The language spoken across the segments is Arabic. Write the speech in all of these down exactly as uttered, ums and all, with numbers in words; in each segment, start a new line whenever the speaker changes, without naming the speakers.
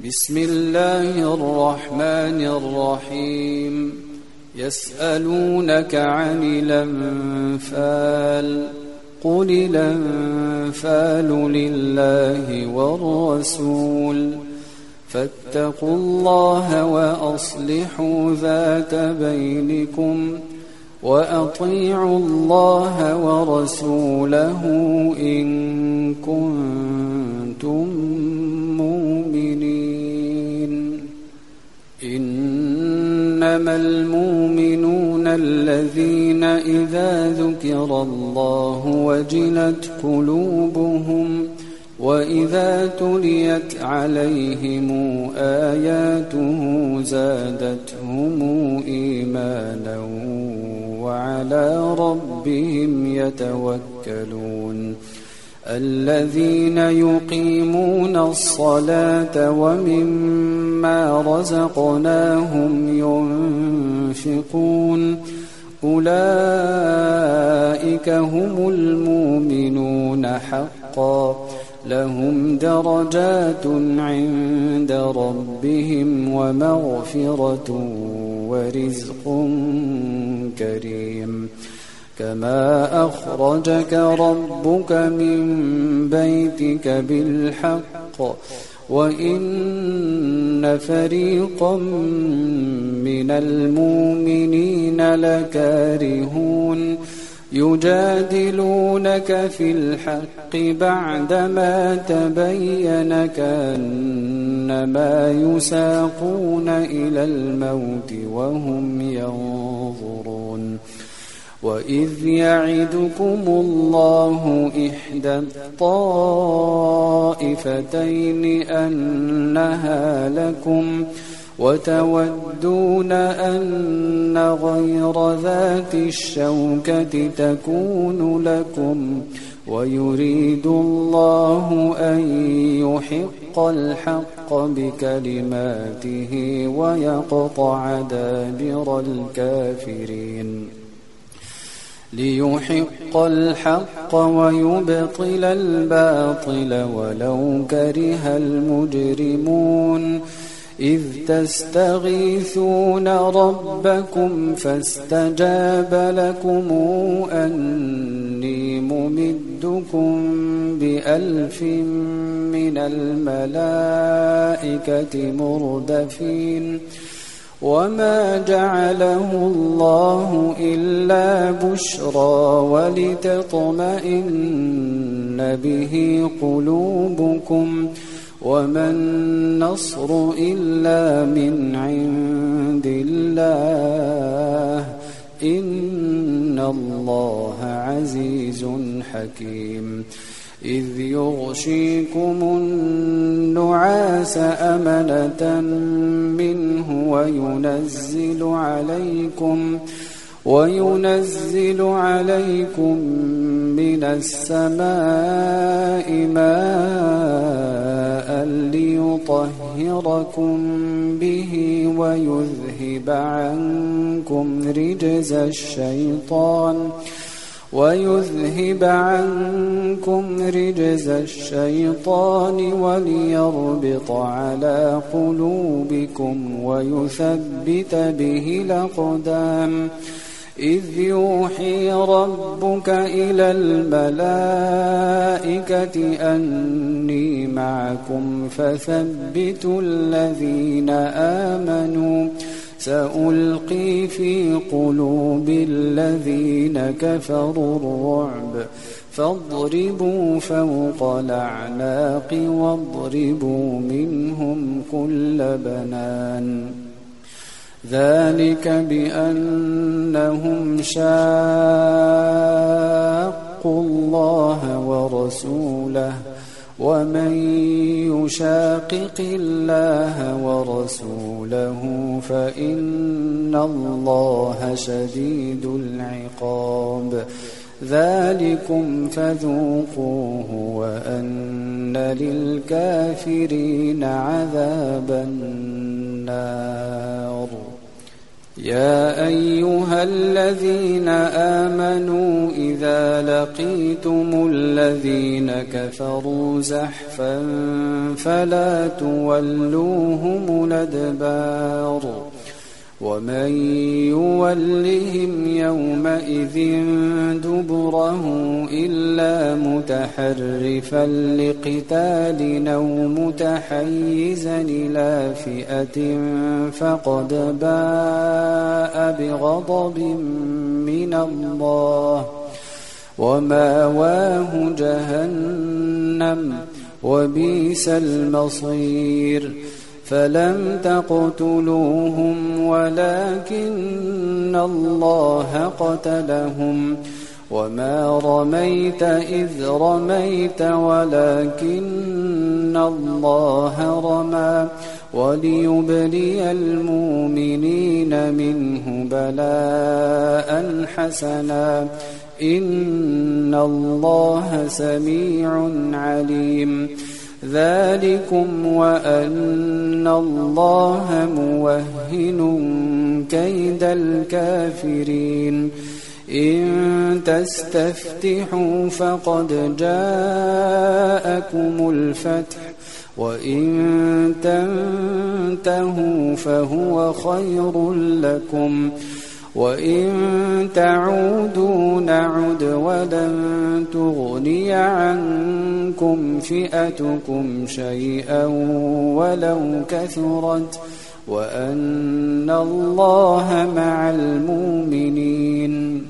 بسم الله الرحمن الرحيم يسألونك عن الأنفال قل الأنفال لله والرسول فاتقوا الله وأصلحوا ذات بينكم وأطيعوا الله ورسوله إن كنتم مؤمنين. إنما المؤمنون الذين إذا ذكر الله وجلت قلوبهم وإذا تليت عليهم آياته زادتهم إيمانا وعلى ربهم يتوكلون. الذين يقيمون الصلاة ومما رزقناهم ينفقون أولئك هم المؤمنون حقا لهم درجات عند ربهم ومغفرة ورزق كريم. كما أخرجك ربك من بيتك بالحق وإن فريقا من المؤمنين لكارهون يجادلونك في الحق بعدما تبين كأنما يساقون إلى الموت وهم ينظرون. وإذ يعدكم الله إحدى الطائفتين أنها لكم وتودون أن غير ذات الشوكة تكون لكم ويريد الله أن يحق الحق بكلماته ويقطع دابر الكافرين. ليحق الحق ويبطل الباطل ولو كره المجرمون. إذ تستغيثون ربكم فاستجاب لكم أني ممدكم بألف من الملائكة مردفين. وما جعله الله إلا بشرى ولتطمئن به قلوبكم وما النصر إلا من عند الله إن الله عزيز حكيم. إذ يغشيكم النعاس أمنة منه وينزل عليكم وينزل عليكم من السماء ماء ليطهركم به ويذهب عنكم رجز الشيطان ويذهب عنكم رجز الشيطان وليربط على قلوبكم ويثبت به الأقدام. إذ يوحي ربك إلى الملائكة أني معكم فثبتوا الذين آمنوا سألقي في قلوب الذين كفروا الرعب فاضربوا فوق الأعناق واضربوا منهم كل بنان. ذلك بأنهم شاقوا الله ورسوله ومن يشاقق الله ورسوله فإن الله شديد العقاب. ذلكم فذوقوه وأن للكافرين عذاب النار. يا أيها الذين آمنوا إذا لقيتم الذين كفروا زحفا فلا تولوهم الأدبار ومن يولهم يومئذ دبره إلا متحرفا لقتال أو متحيزا إلى فئة فقد باء بغضب من الله ومأواه جهنم وبئس المصير فلم تقتلوهم ولكن الله قتلهم وما رميت إذ رميت ولكن الله رمى وليبلي المؤمنين منه بلاء حسنا إن الله سميع عليم ذلكم وأن الله موهن كيد الكافرين إن تستفتحوا فقد جاءكم الفتح وإن تنتهوا فهو خير لكم وإن تعودوا نعد ولن تغني عنكم فئتكم شيئا ولو كثرت وأن الله مع المؤمنين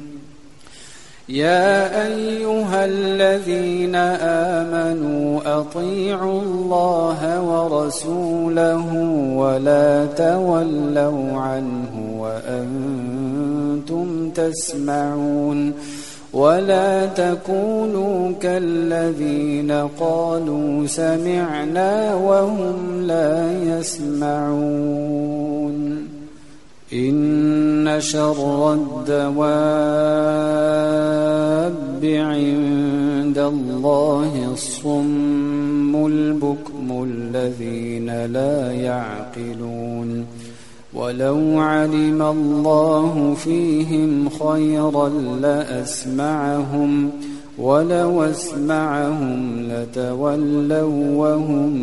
يا أيها الذين آمنوا أطيعوا الله ورسوله ولا تولوا عنه وأنتم تسمعون ولا تكونوا كالذين قالوا سمعنا وهم لا يسمعون إن شر الدواب عند الله الصم البكم الذين لا يعقلون ولو علم الله فيهم خيرا لأسمعهم ولو أسمعهم لتولوا وهم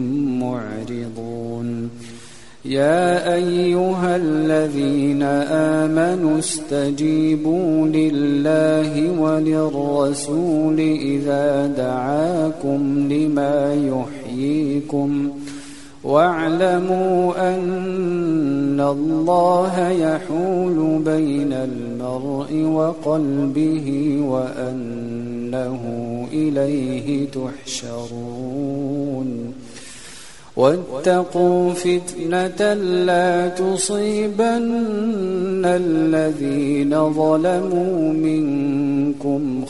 معرضون يا أيها الذين آمنوا استجيبوا لله وللرسول إذا دعاكم لما يحييكم واعلموا أن الله يحول بين المرء وقلبه وأنه إليه تحشرون واتقوا فتنة لا تصيبن الذين ظلموا منكم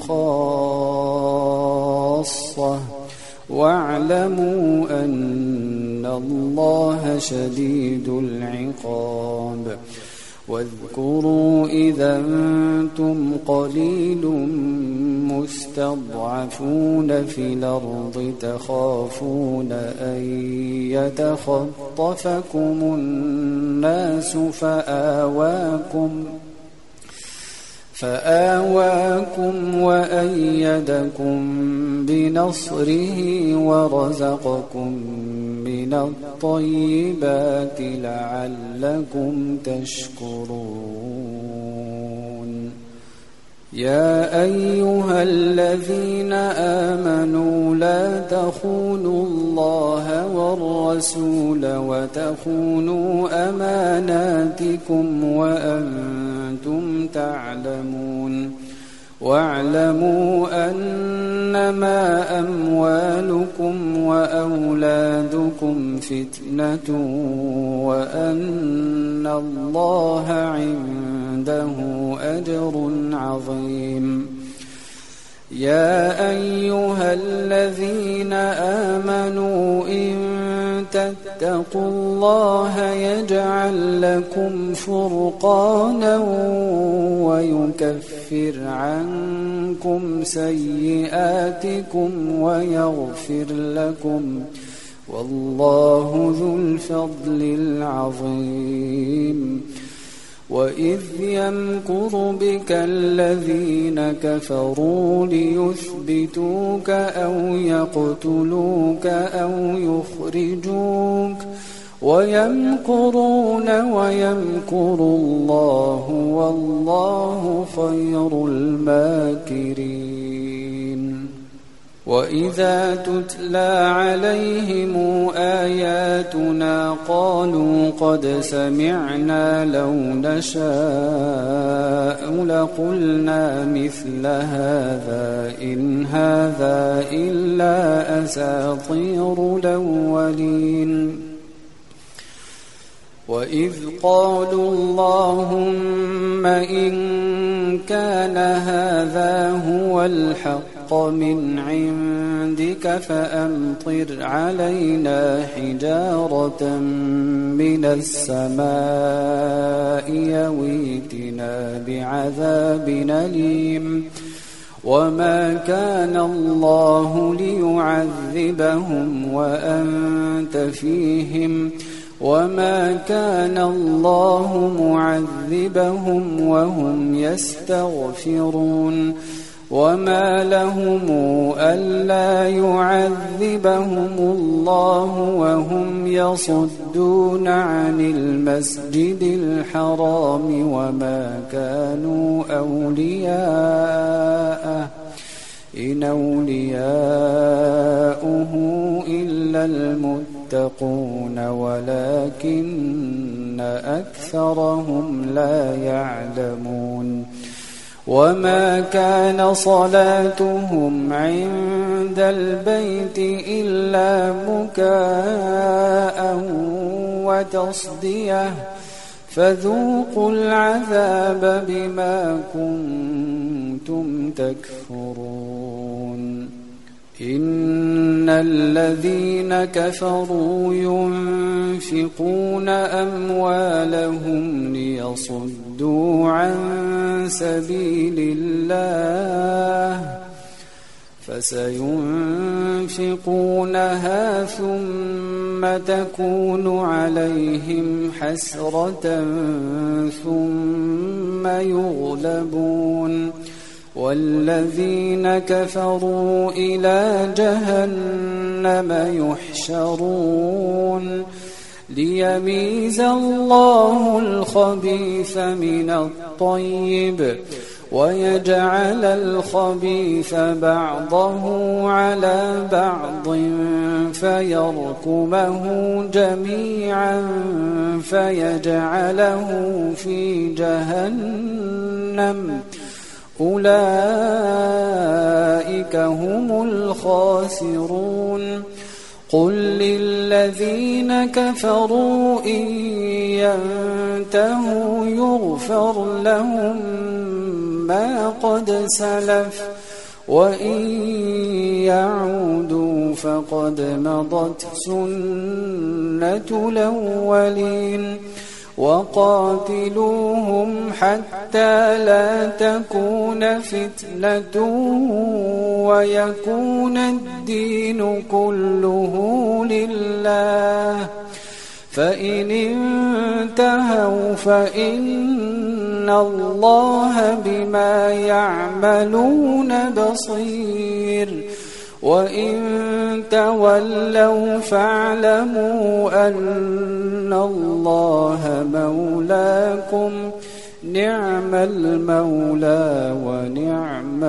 خاصة واعلموا أن الله شديد العقاب واذكروا إذا أنتم قليل مستضعفون في الأرض تخافون أن يتخطفكم الناس فآواكم فآواكم وأيدكم بنصره ورزقكم من الطيبات لعلكم تشكرون يا أيها الذين آمنوا لا تخونوا الله والرسول وتخونوا أماناتكم وأنتم تعلمون واعلموا أنما أموالكم وأولادكم فتنة وأن الله عنده أجر عظيم يا أيها الذين آمنوا إن تتقوا الله يجعل لكم فرقانا ويكفر عنكم سيئاتكم ويغفر لكم والله ذو الفضل العظيم وإذ يمكر بك الذين كفروا ليثبتوك أو يقتلوك أو يخرجوك ويمكرون ويمكر الله والله خير الماكرين. وإذا تتلى عليهم آياتنا قالوا قد سمعنا لو نشاء لقلنا مثل هذا إن هذا إلا أساطير الأولين. وإذ قالوا اللهم إن كان هذا هو الحق من عندك فأمطر علينا حجارة من السماء يويتنا بعذاب أليم. وما كان الله ليعذبهم وأنت فيهم وما كان الله معذبهم وهم يستغفرون. وما لهم ألا يعذبهم الله وهم يصدون عن المسجد الحرام وما كانوا أولياءه إن أولياؤه إلا المتقون ولكن أكثرهم لا يعلمون. وما كان صلاتهم عند البيت إلا مكاء وتصدية فذوقوا العذاب بما كنتم تكفرون. إن الذين كفروا ينفقون أموالهم ليصدوا عن سبيل الله فسينفقونها ثم تكون عليهم حسرة ثم يغلبون والذين كفروا إلى جهنم يحشرون ليميز الله الخبيث من الطيب ويجعل الخبيث بعضه على بعض فيركمه جميعا فيجعله في جهنم أولئك هم الخاسرون. قل للذين كفروا إن ينتهوا يغفر لهم ما قد سلف وإن يعودوا فقد مضت سنة الأولين. وقاتلوهم حتى لا تكون فتنة ويكون الدين كله لله فإن انتهوا فإن الله بما يعملون بصير. وإن تولوا فاعلموا أن الله مولاكم نعم المولى ونعم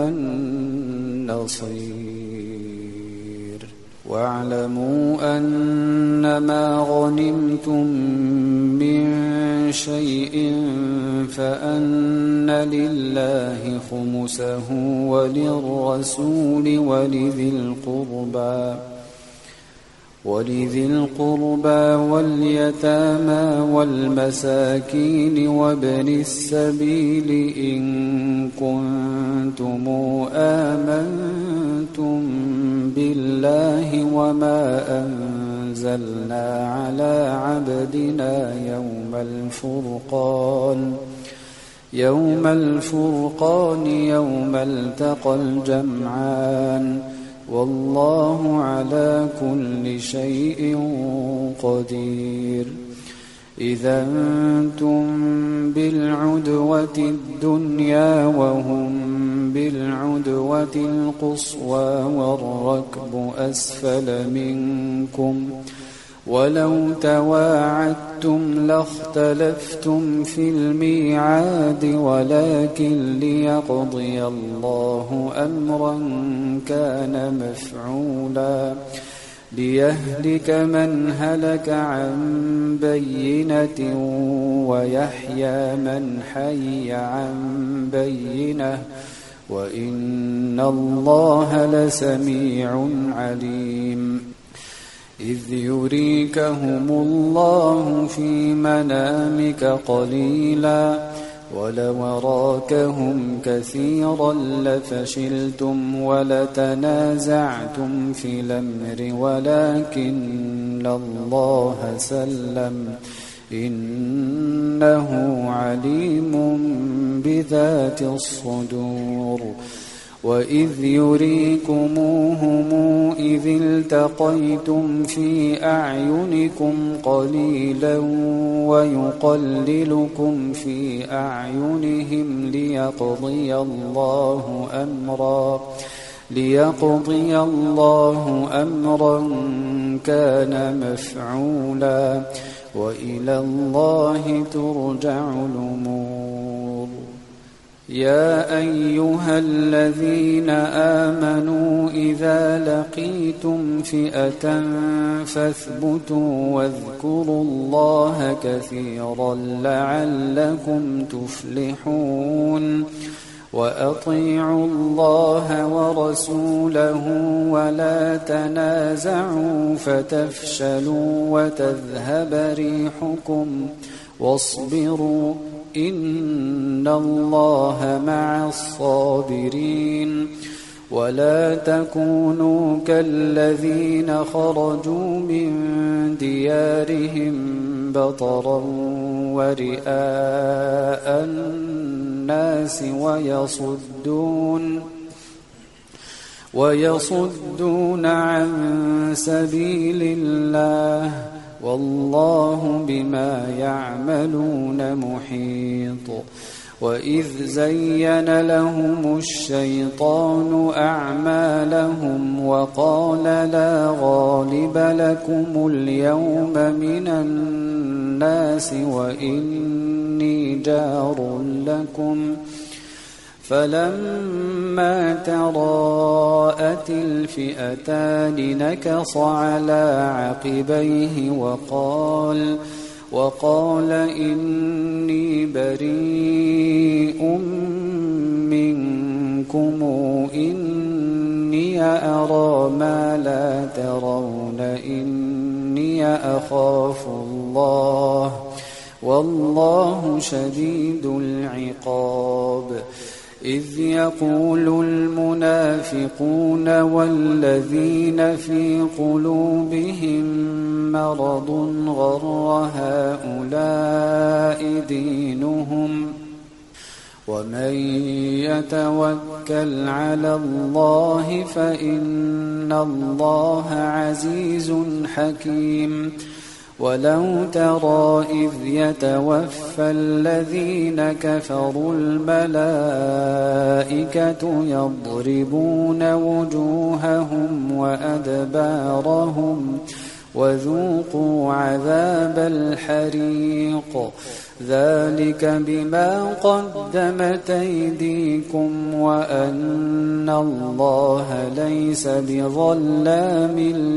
النصير. واعلموا أنما غنمتم من شيء فأن لله خمسه وللرسول ولذي القربى ولذي القربى واليتامى والمساكين وابن السبيل إن كنتم آمنتم بالله وما أنزلنا على عبدنا يوم الفرقان يوم الفرقان يوم التقى الجمعان والله على كل شيء قدير. إذا أنتم بالعدوة الدنيا وهم بالعدوة القصوى والركب أسفل منكم ولو تواعدتم لاختلفتم في الميعاد ولكن ليقضي الله أمرا كان مفعولا ليهلك من هلك عن بينة ويحيى من حي عن بينة وإن الله لسميع عليم إذ يريكهم الله في منامك قليلا ولو أراكهم كثيرا لفشلتم ولتنازعتم في الأمر ولكن الله سلم إنه عليم بذات الصدور وإذ يريكموهم إذ التقيتم في أعينكم قليلا ويقللكم في أعينهم ليقضي الله أمرا ليقضي الله أمرا كان مفعولا وإلى الله ترجع الأمور يا أيها الذين آمنوا إذا لقيتم فئة فاثبتوا واذكروا الله كثيرا لعلكم تفلحون وأطيعوا الله ورسوله ولا تنازعوا فتفشلوا وتذهب ريحكم واصبروا إن الله مع الصابرين ولا تكونوا كالذين خرجوا من ديارهم بطرا ورئاء الناس ويصدون ويصدون عن سبيل الله والله بما يعملون محيط وإذ زين لهم الشيطان أعمالهم وقال لا غالب لكم اليوم من الناس وإني جار لكم فلما تراءت الفئتان نكص على عقبيه وقال وقال إني بريء منكم إني أرى ما لا ترون إني أخاف الله والله شديد العقاب إذ يقول المنافقون والذين في قلوبهم مرض غر هؤلاء دينهم ومن يتوكل على الله فإن الله عزيز حكيم ولو ترى إذ يتوفى الذين كفروا الملائكة يضربون وجوههم وأدبارهم وذوقوا عذاب الحريق ذلك بما قدمت أيديكم وأن الله ليس بظلام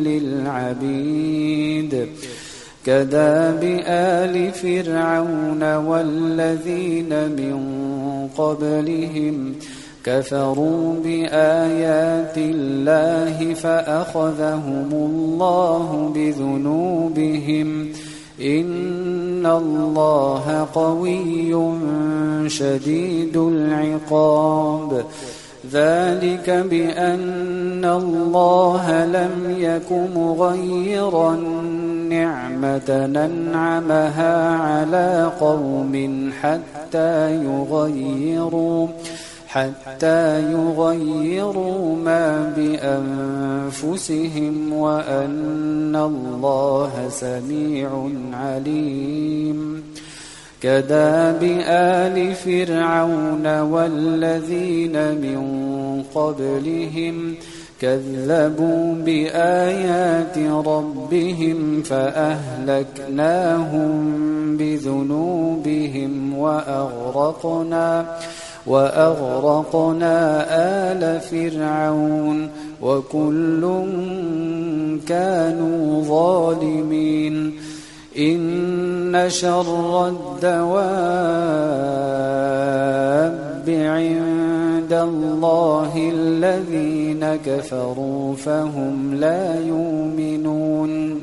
للعبيد كداب آل فرعون والذين من قبلهم كفروا بآيات الله فأخذهم الله بذنوبهم إن الله قوي شديد العقاب ذلك بأن الله لم يك مغيرا نعمة أنعمها على قوم حتى يغيروا حتى يغيروا ما بأنفسهم وأن الله سميع عليم كداب آل فرعون والذين من قبلهم كذبوا بآيات ربهم فأهلكناهم بذنوبهم وأغرقنا وأغرقنا آل فرعون وكل كانوا ظالمين إن شر الدواب عند الله الذين كفروا فهم لا يؤمنون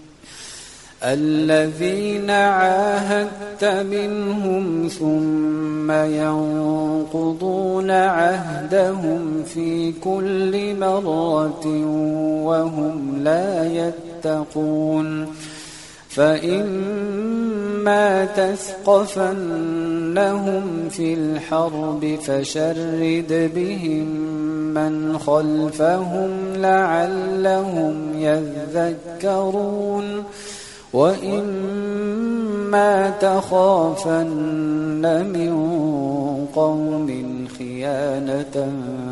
الذين عاهدت منهم ثم ينقضون عهدهم في كل مرة وهم لا يتقون فإما تثقفنهم في الحرب فشرد بهم من خلفهم لعلهم يذكرون وإما تخافن من قوم خيانة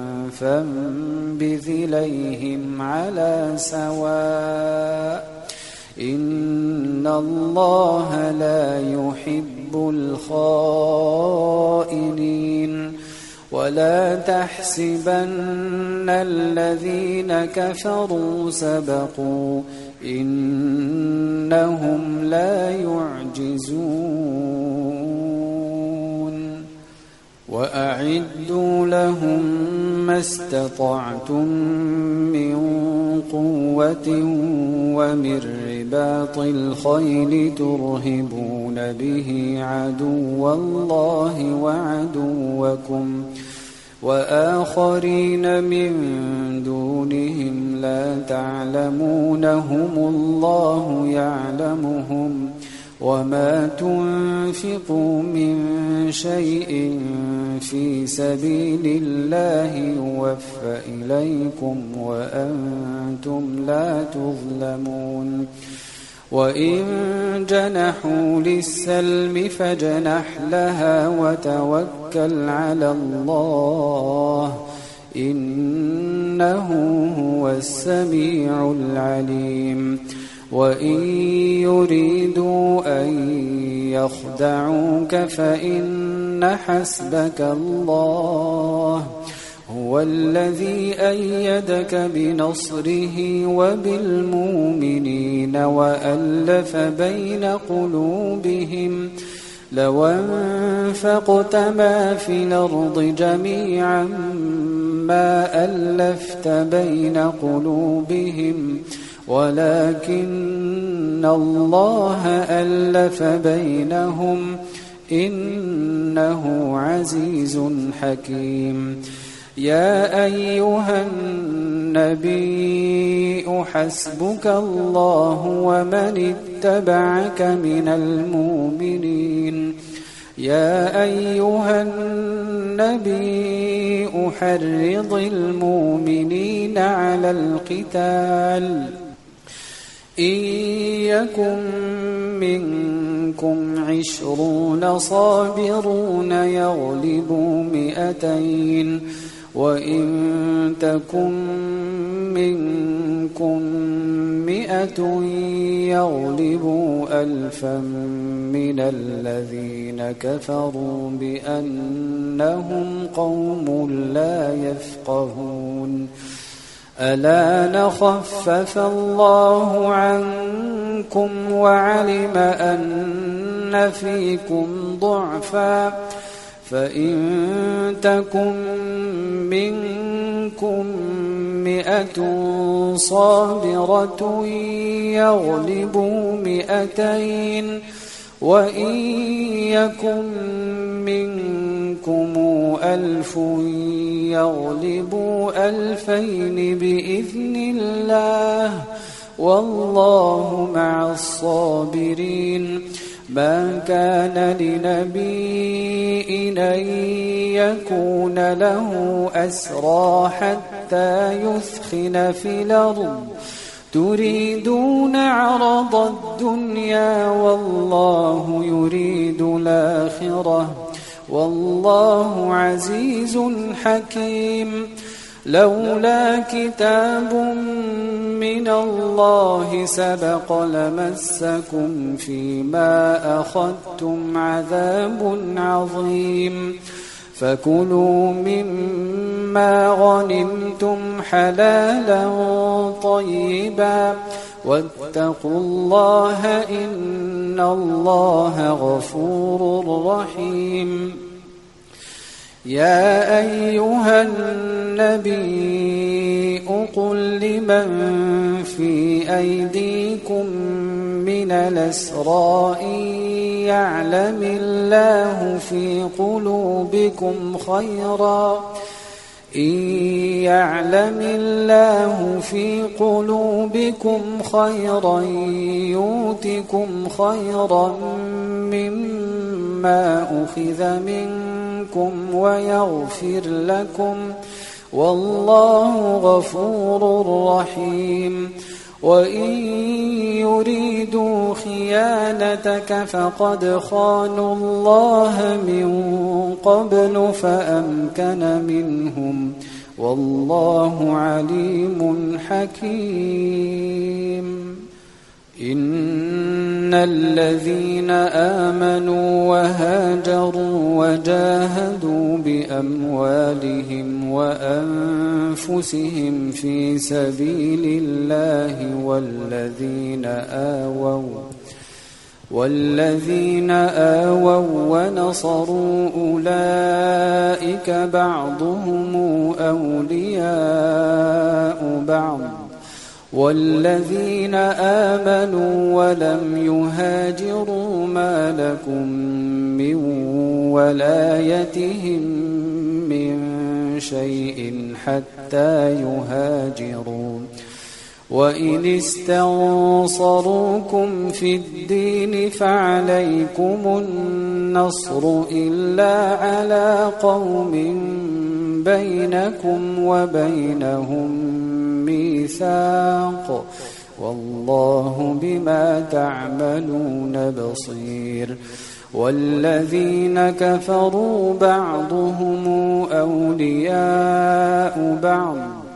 فانبذ إليهم على سواء إن الله لا يحب الخائنين ولا تحسبن الذين كفروا سبقوا إنهم لا يعجزون وأعدوا لهم ما استطعتم من قوة ومن رباط الخيل ترهبون به عدو الله وعدوكم وآخرين من دونهم لا تعلمونهم الله يعلمهم وما تنفقوا من شيء في سبيل الله يوفى إليكم وأنتم لا تظلمون وإن جنحوا للسلم فاجنح لها وتوكل على الله إنه هو السميع العليم وإن يريدوا أن يخدعوك فإن حسبك الله هو الذي أيدك بنصره وبالمؤمنين وألف بين قلوبهم لو أنفقت ما في الأرض جميعا ما ألفت بين قلوبهم ولكن الله ألف بينهم إنه عزيز حكيم يا أيها النبي حسبك الله ومن اتبعك من المؤمنين يا أيها النبي حرض المؤمنين على القتال إن يكن منكم عشرون صابرون يغلبوا مئتين وإن تكن منكم مئة يغلبوا ألفا من الذين كفروا بأنهم قوم لا يفقهون ألا نخفف الله عنكم وعلم أن فيكم ضعفا فإن تكن منكم مئة صابرة يغلبوا مئتين وإن يكن منكم ألف يغلبوا ألفين بإذن الله والله مع الصابرين ما كان لنبي أن يكون له أسرى حتى يثخن في الأرض تريدون عرض الدنيا والله يريد الآخرة والله عزيز حكيم. لولا كتاب من الله سبق لمسكم فيما أخذتم عذاب عظيم. فكلوا مما غنمتم حلالا طيبا واتقوا الله إن الله غفور رحيم. يا أيها النبي قل لمن في أيديكم من الأسرى إن يعلم الله في قلوبكم خيرا إن يعلم الله في قلوبكم خيرا يؤتكم خيرا مما أخذ منكم ويغفر لكم والله غفور رحيم. وإن يريدوا خيانتك فقد خانوا الله من قبل فأمكن منهم والله عليم حكيم. إن الذين آمنوا وهاجروا وجاهدوا بأموالهم وأنفسهم في سبيل الله والذين آووا والذين آووا ونصروا أولئك بعضهم أولياء بعض والذين آمنوا ولم يهاجروا ما لكم من ولايتهم من شيء حتى يهاجروا. وإن استنصروكم في الدين فعليكم النصر إلا على قوم بينكم وبينهم ميثاق والله بما تعملون بصير. والذين كفروا بعضهم أولياء بعض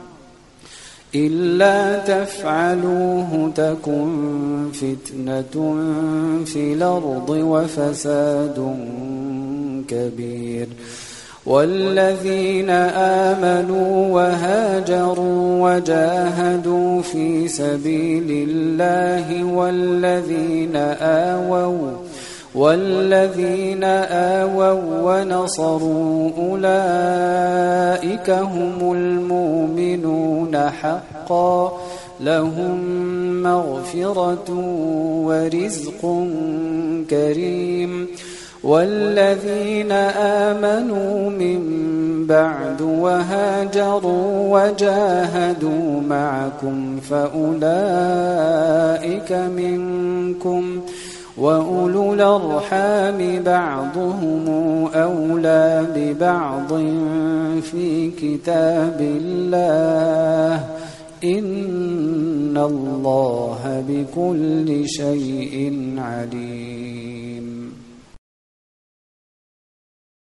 إلا تفعلوه تكن فتنة في الأرض وفساد كبير. والذين آمنوا وهاجروا وجاهدوا في سبيل الله والذين آووا والذين آووا ونصروا أولئك هم المؤمنون حقا لهم مغفرة ورزق كريم. والذين آمنوا من بعد وهاجروا وجاهدوا معكم فأولئك منكم وأولو الأرحام بعضهم أولى ببعض في كتاب الله إن الله بكل شيء عليم.